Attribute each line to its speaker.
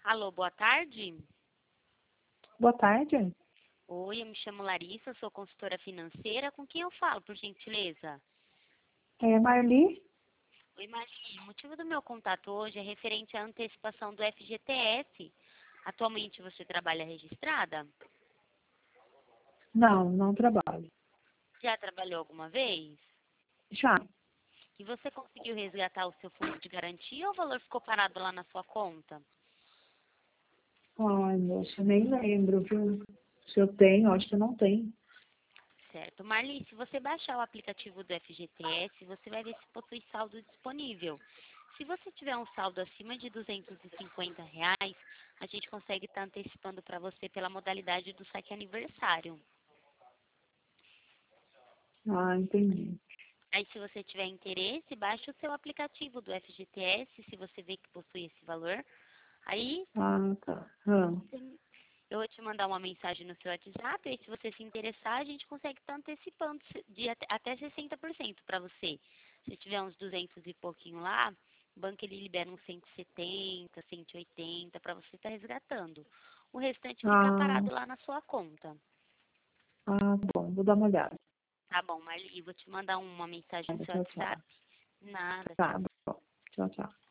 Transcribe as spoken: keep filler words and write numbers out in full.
Speaker 1: Alô, boa tarde.
Speaker 2: Boa tarde.
Speaker 1: Oi, eu me chamo Larissa, sou consultora financeira. Com quem eu falo, por gentileza?
Speaker 2: É Marli?
Speaker 1: Oi, Marli. O motivo do meu contato hoje é referente à antecipação do F G T S. Atualmente você trabalha registrada?
Speaker 2: Não, não trabalho.
Speaker 1: Já trabalhou alguma vez?
Speaker 2: Já.
Speaker 1: E você conseguiu resgatar o seu fundo de garantia ou o valor ficou parado lá na sua conta?
Speaker 2: Ai, moça, nem lembro, viu? Se eu tenho, acho que eu não tenho.
Speaker 1: Certo. Marli, se você baixar o aplicativo do F G T S, você vai ver se possui saldo disponível. Se você tiver um saldo acima de duzentos e cinquenta reais, a gente consegue estar antecipando para você pela modalidade do saque aniversário.
Speaker 2: Ah, entendi.
Speaker 1: Aí, se você tiver interesse, baixe o seu aplicativo do F G T S, se você vê que possui esse valor. Aí,
Speaker 2: Ah, tá. Ah,
Speaker 1: eu vou te mandar uma mensagem no seu WhatsApp, e se você se interessar, a gente consegue estar antecipando de até até sessenta por cento para você. Se tiver uns duzentos e pouquinho lá, o banco ele libera uns cento e setenta, cento e oitenta para você estar resgatando. O restante fica
Speaker 2: ah,
Speaker 1: parado lá na sua conta.
Speaker 2: ah, bom, vou dar uma olhada.
Speaker 1: Tá bom, Marli, vou te mandar uma mensagem no seu
Speaker 2: Tchau, tchau.
Speaker 1: WhatsApp. Nada, tchau.
Speaker 2: Tá bom. Tchau, tchau.